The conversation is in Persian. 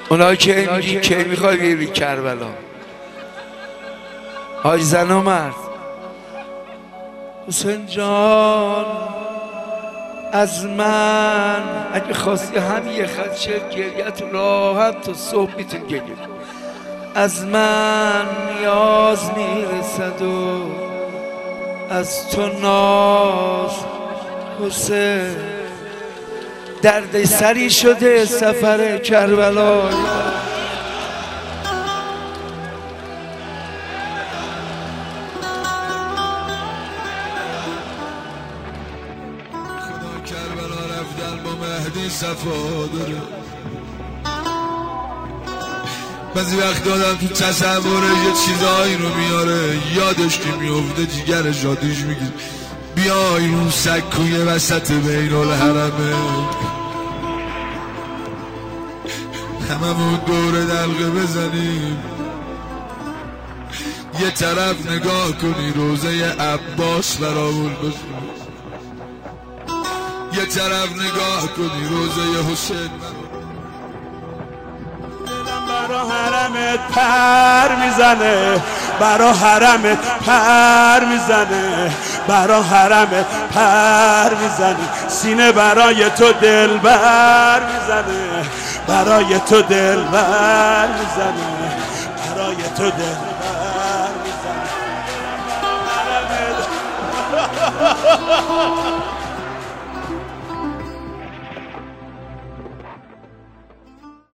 اونایی که میگی که میخوای بیری کربلا، حاج زن و مرد. حسین جان از من اگه خواستی هم یه خط شعر گریت راحت تا صبح میتونی گریه، از من نیاز میرسد و از تو ناز. حسین درد سری شده سفر کربلا. کربلا رفتن با مهدی صفا داره. بعضی وقت دادم تو تصوره یه چیزایی رو میاره، یادش که میفته جیگرش آتیش میگیره. بیای اون سکوی وسط بین الحرمه، هممون دور دلقه بزنیم، یه طرف نگاه کنی روزه عباس برامون بخونی، یه طرف نگاه کنی روزه حسین. برا حرمت پر میزنه، برا حرمت پر میزنه، برا حرمت پر میزنه، سینه برای تو دلبر میزنه، برای تو دلبر میزنه، برای تو دلبر میزنه.